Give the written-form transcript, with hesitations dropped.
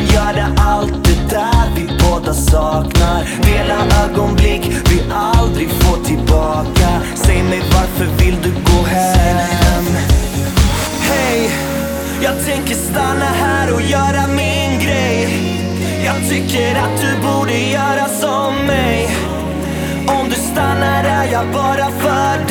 kan göra allt det där vi båda saknar. Dela ögonblick vi aldrig får tillbaka. Säg mig, varför vill du gå hem? Hej, jag tänker stanna här och göra min grej. Jag tycker att du borde göra som mig. Om du stannar är jag bara